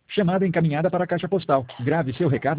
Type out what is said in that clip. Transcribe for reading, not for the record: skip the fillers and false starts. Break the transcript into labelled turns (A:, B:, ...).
A: Chamada encaminhada para a caixa postal. Grave seu recado